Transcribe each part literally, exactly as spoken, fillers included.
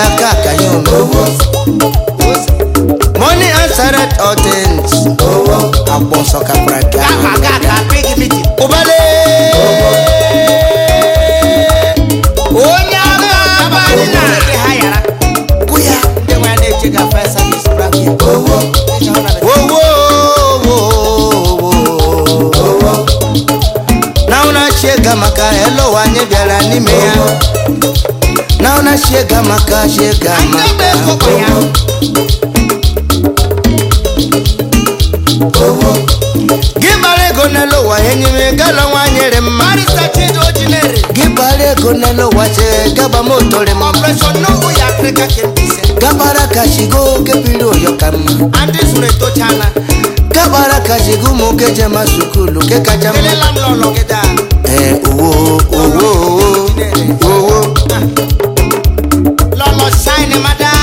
ga kaka yo money answered all things abon soka praka ga ga ga big meeting obale onya ga bani na de hayara kuya de wa na eche ga first service brakia wo wo wo na una shega maka hello wanye biara ni me ya na una shega maka shega maka gibale gonelo wa enyime galo wanyere marisa chido jinere gibale gonelo wa che gaba motore mo operation no ya kreka kempise gabara kashigo kepilo yokama andi sure to chana gabara kashigo mo keje masukulu ke kajama ele lam lolo keda eh owo owo owo lolo shine mada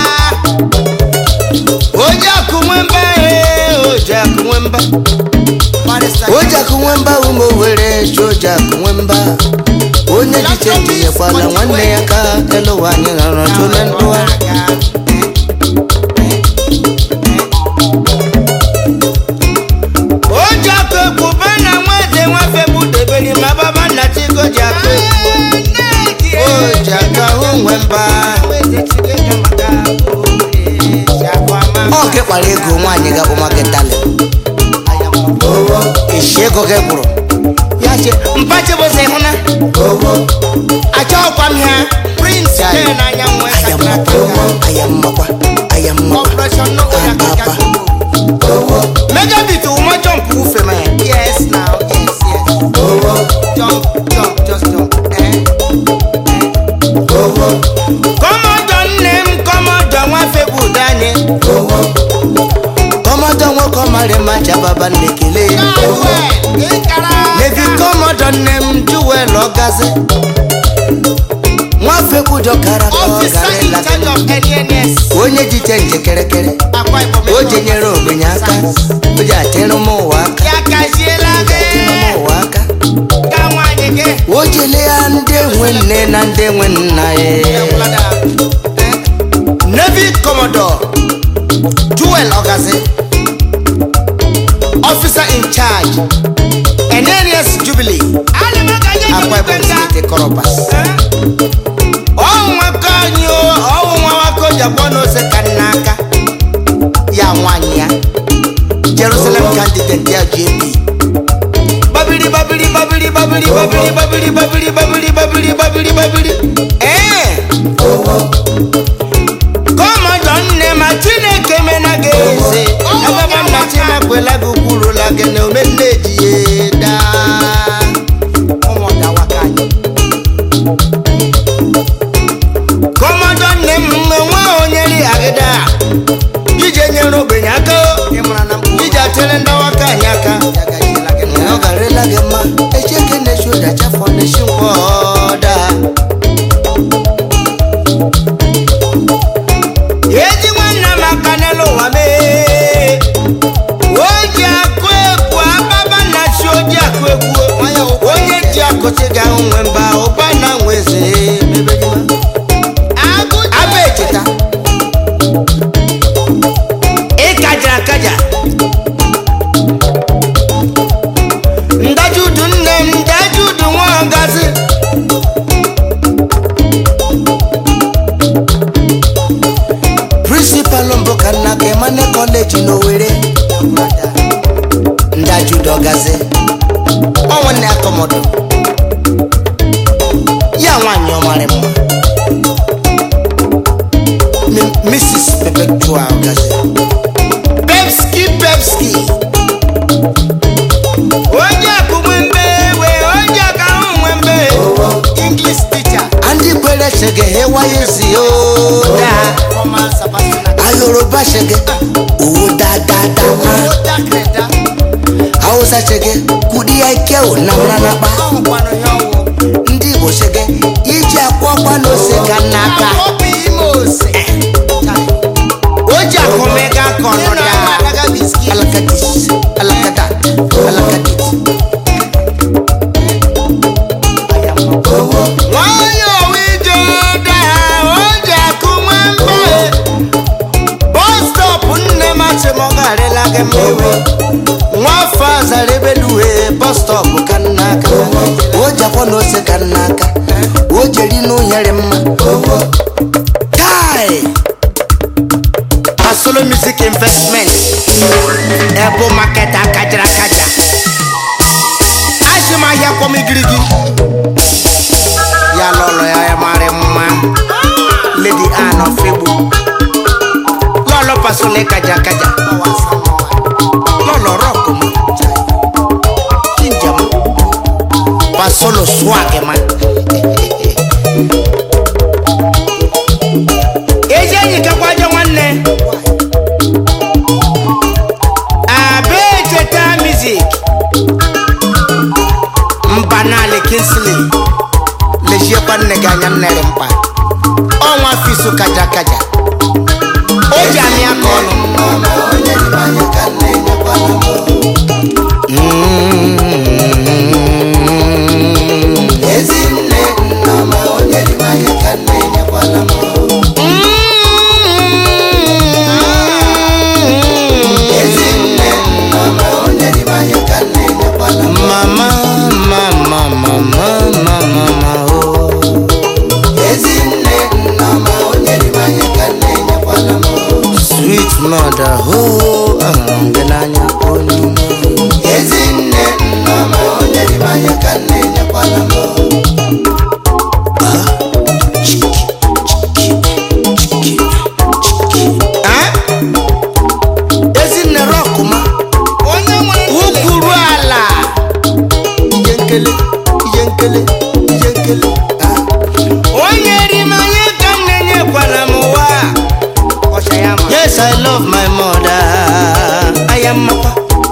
oja kumwemba eh oja kumwemba oja kumwemba umo were oja kumwemba onye jichenji yekwala nwanne ya ka elo wanye na rotule ndwa oja kubana mwete mwafe budebeli mababa na chiko jako oja kumwemba oke kwale ego nwanye ga umaketale ishego ke buru yache mpache bose huna acha kwa mha prince na nyamwe ayamma ayamma kwa ayamma operation no ya kreka mega bitu umo jump ufe man yes now yes yes jump jump just jump eh come on don name come on don wa fe budani come on don wo come re ma cha baba nekele nevi come on don name jewel ogaze nwa fe budo kara ko gare la onye jije nje kerekere oje nyere ogbenye aka oje atero mo waka mo waka oje le ande nwenne na ande nwenna e Navy Commodore Jewel Ogaze officer in charge Enerius Jubilee Akwa Ibom State Koropas oh mwaka nyo oh mwako jabono se kanaka ya nwanya Jerusalem candidate ya J P babili babili babili babili babili babili babili babili babili babili babili eh koma donne machine kemena geze ababa machine kwela gukuru la gene omeneji eda omo da wakanye koma donne mwa onyeri ageda ije nyero benyaka ije atele nda wakanya ka no garela gema echeke ne shoda cha foundation woda yeji mwana makanelo wame oja kwekwa baba na shoja kwekwa onye ji akotiga nwemba obana nweze mebejima abecheta ikaja kaja ndajudu nne ndajudu nwangazi principal mboka na Kemane college no were ndajudu ogazi onwene akomodo ya nwanyi omare mma Missus Perpetua ogazi Pepski Pepski oja kumwembe we oja ka umwembe English teacher andi kwele shege hewa yesi oda Ayoroba shege oda da da kreda Hausa shege kudi eke o na na ba ndi Igbo shege iji akwakwa no se kanaka oja komega konoda alakatis alakata alakatis wayo wijoda oja kumwembe nerema. Kai. Solo music investment. Ebo market akajara kaja. Ashima ya komi grigi. Ya lolo ya mare mama. Lady Anne of Febu. Lolo pasole kaja kaja. Lolo roko ma. Kinja ma. Pasolo swag ma. Eje ni kakwaje wanne. Abete music. Mbanale Kinsley. Leje pan neganya nerempa. Onwa fisu kaja kaja. Oja mi akono. Mama onye di manya kanne nyapala mo. Ezine mama onye di manya kanne nyapala mo. Ezine mama onye di manya kanne nyapala mo. Mama mama mama mama oh. Ezine mama onye di manya kanne nyapala mo. Sweet mother oh angenanya oni. Ezine mama onye di manya kanne nyapala mo. Yenkele, yenkele, yenkele. Onyeri manye kanenye kwala muwa. Yes, I love my mother. I am mapa.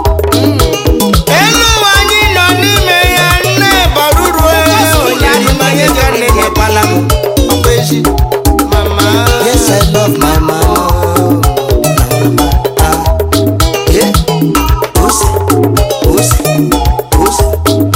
Elu wanyi no ni me ya ne baruru. Onyeri manye kanenye kwala mu. Mama. Yes, I love my mama. Ah, yeah. Pussy, pussy, pussy.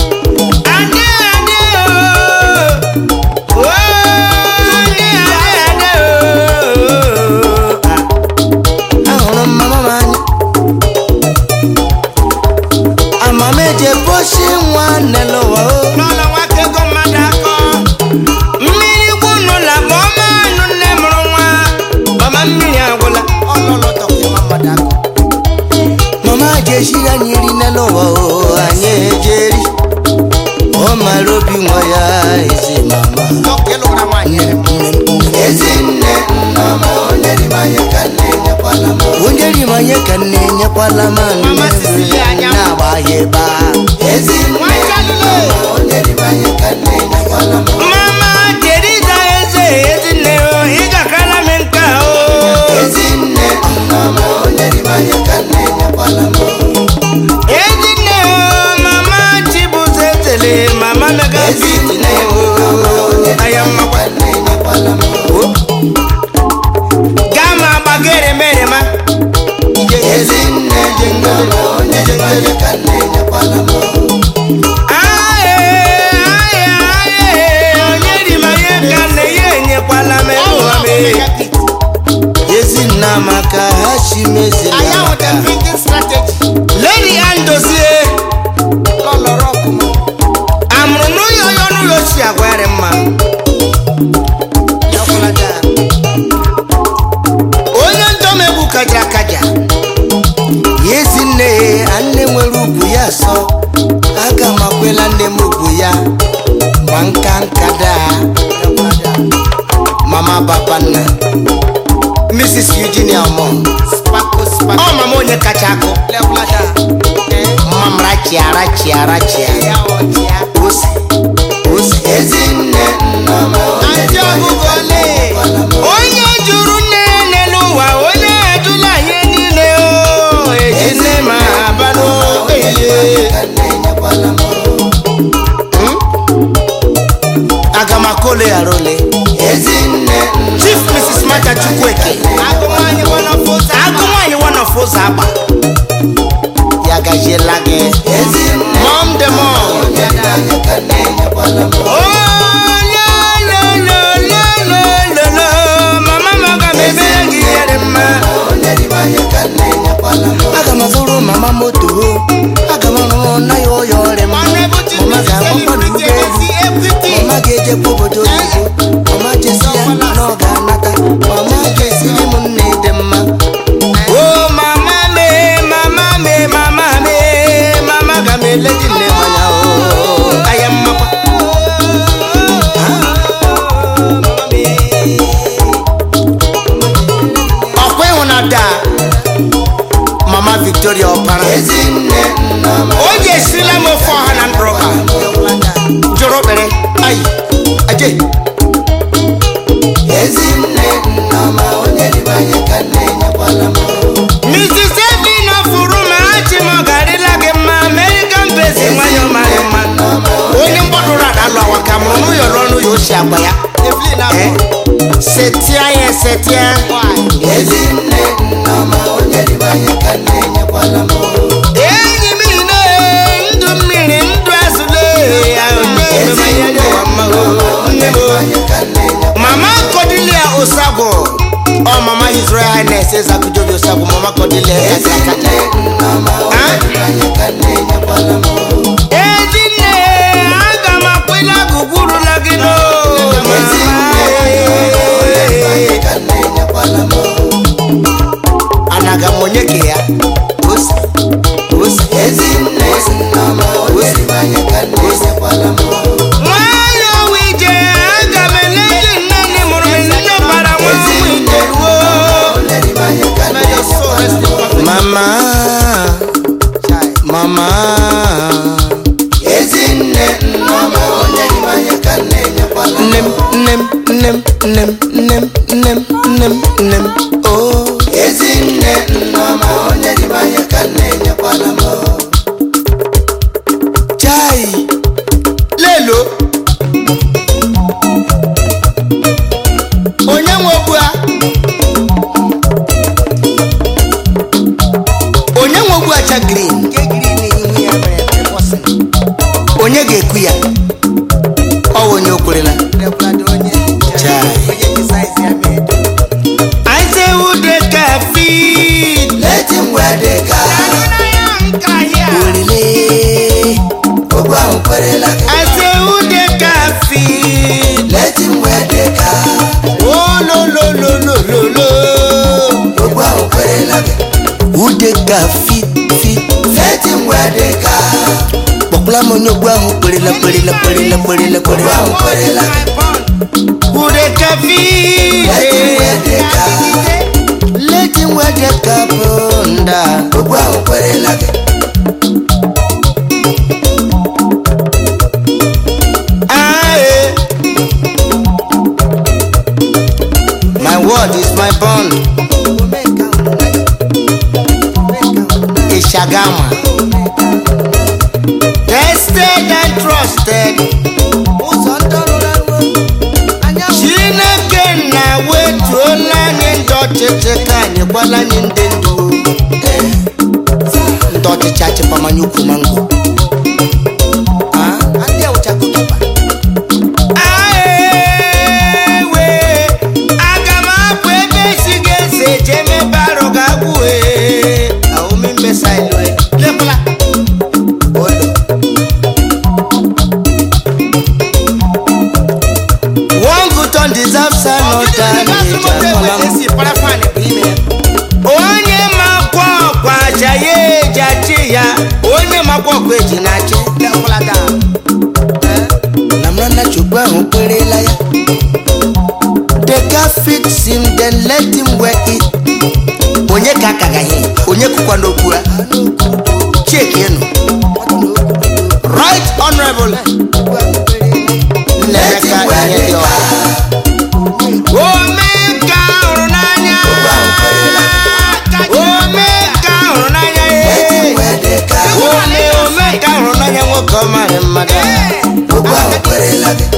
Shira nyiri nelo wa anye jeri o marobi moya ezi mama okelo grama nyere ezine mama oneri manye kanenya palama oneri manye kanenya palama mama sisi anya na bayeba ezine mama oneri manye kanenya palama mama jeri za eze ezine o iga kala menka o ezine mama oneri manye kanenya palama. Mama mega fitine I am Gama bagere mere ma Ezine jengalo jengalo kanenya palamo Aye aye aye onyeri maye kanenya palame ame Ezina maka hashimeze I am the thinking strategy Lady Anne dossier Lolo roko amruno yoyo no yosi agware ma yakulaga onye ndome bukaja kaja yezine anne nwerubu ya so aga makwela nne mubu ya wankankada mama babanna Missus Eugenia Omo spako spako oh mama onye kachako yakulaga mamra chiara chiara chiara Ose, ose, ezine mama onye agugole onye juru nene luwa onye adula ye nile o ezine ma abalo eye agamakole arole ezine Chief Missus Mata Chukweke agumanye wanafoza agumanye wanafoza aba yagaje lage ezine mom de mom oh la la la la la la mama maga bebe ngiyere ma aga mazuru mama moto aga mama na yo yore mama ga mama geje pobodo mama J Ezinne Nnoma onye ribanye ka nne nyekwala m. Missus Evina Furuma Achimogarila gị mma American base nwayọ mara mma onye mgbọdụrụ adalụ awa ka mụrụ n'ụyọ n'ọnụ ya ochi agba ya setia ya setia Ezinne Nnoma onye ribanye ka nne nyekwala m. enyi m ine ndụ mmiri ndụ azụle ya onye ememanya ya mma onye m Mama Cordelia Osago oh Mama His Royal Highness Ezakujobi Osago Mama Cordelia Ezinne Nnoma onye ribanye ka nne nyekwala m. Ezinne aga m akwela guguru la gị no anaga monye ke ya osa osa Ezinne Nnoma onye ribanye ka nne nyekwala m. nwayo wije aga m eleji nne ni mụrụ m nne bara nwa wije ruo Onye ribanye ka nne nyekwala m. mama mama Ezinne Nnoma onye ribanye ka nne nyekwala m. nem nem nem nem nem nem nem nem oh Ezinne Nnoma onye ribanye ka nne nyekwala m. chai lelo onye nwe ogbu a onye nwe ogbu acha green onye ga-ekwu ya ọ bụ onye okwerela chai I say who dey cafe Let him wear the gown. orele Ogbu ahụ kwerela gị. I say who dey cafe Let him wear the gown. oh lo lo lo lo lo lo Ogbu ahụ kwerela gị. who dey cafe fit Let him wear the gown. kpọkpụla m onye ogbu ahụ kperela kperela kperela kperela Ogbu kperela ahụ kwerela gị. who dey cafe Let him wear the gown. let him wear the cap nda Ogbu ahụ kwerela gị. ah eh. My word is my bond Ishagama tested and trusted Chineke na wetuola anyị ndị ọchịchị ka anyị gbala anyị ndị ndu ndị ọchịchị achịpamanya ukwu mango aewe aga m apụ ebe esi ga-ese eje mebe arụ ga-agwụ ahụmimbesailue lekwala olo one good turn deserves another onye makwa ọkwa aja ya eji achị ya onye makwa ọkwa eji na-achị na mranda chukwu ahụ kwerela ya they can fix him then let him wear it onye ka akagaghị onye kụkwa n'okwu ha cheki enu right honorable Let him wear the gown. ome ka hụrụ n'anya ome ka hụrụ n'anya Let him wear the gown. ome ome ka hụrụ n'anya nwoke ọmarị mmadụ Ogbu ahụ kwerela gị.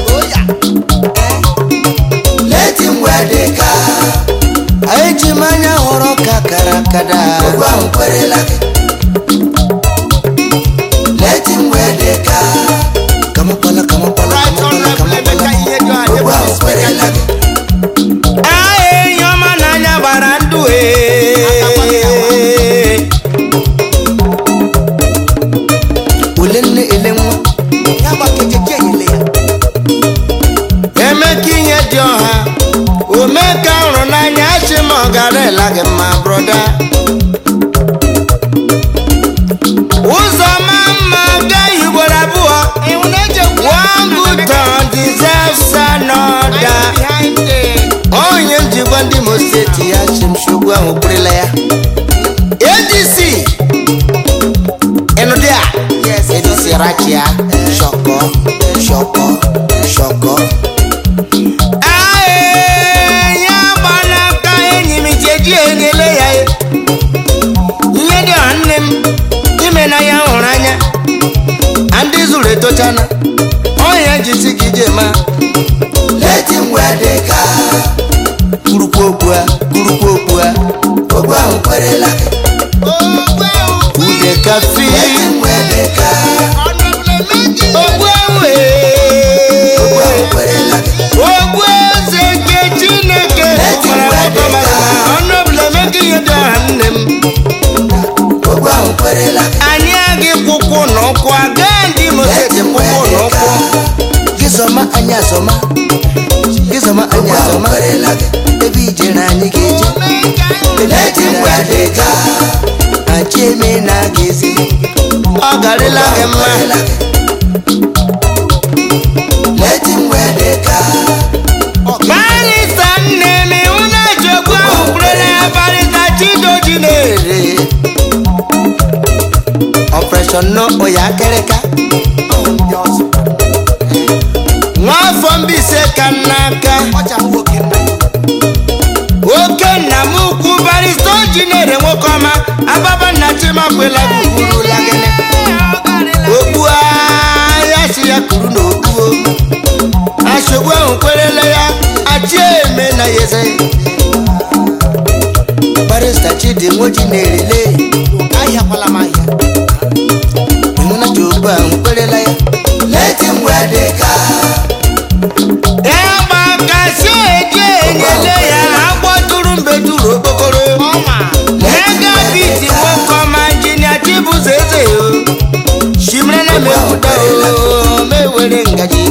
Let him wear the gown. eji m anya hụrụ ka kara akada Ogbu ahụ kwerela gị. Let him wear the gown. kamakwala kamakwala kamakwala kamakwala Ogbu ahụ kwerela gị. enyi ọma n'anya gbara ndụ ole nne ele nwa emeka ihe dị ọha omeka hụrụ n'anya achị ma ọ gara ela gị mma broda ụzọ ma mma gaghị ugboro abụọ one good turn deserves another onye njikwa ndị Imo steeti ya chimshogbu ahụ kwerela ya A D C ịnụdị a A D C rachia shọkọ shọkọ shọkọ onye jisi gị jema leti mwedeka kurukwu okwu a kurukwu okwu a ogwa ukwerela ude kafi leti mwedeka ogwu ewe ogwa ukwerela ogwu eze nke Chineke ọnụbụla emeka ihe dị ọha nne m ogwa ukwerela anyị agị kwụkwụ n'ụkwụ aga ndị moseti kwụkwụ n'ụkwụ gizoma anya zoma gizoma anya zoma ebe ije na anyị ga-eje leti mwedeka anchi eme na ga-ezi ọ garịla gị mma leti mwedeka barịsta nne m iwu na-eji okwu ahụ kwurere ya barịsta Chidoji na-ere operation no oya kereka nwafọ Mbaise ka n'aka oke nna m ukwu barịsta Oji na-ere nwoke ọma ababa nna Chimakwela gbugburu lagene okwu ya si ya kwuru n'okwu ashogbu ahụ kwerele ya achị eme na yeze barista Chidi Nwoji na-erele ahịakwala m ahịa ịhụ na Chogbu ahụ kwerela ya leti mwedeka ya gbakasị eji enyele ya agbọtụrụ mbetụrụ okpokoro megabiti nwoke ọma injinia Chibuzo Eze shimre na mewuda o mewere ngaji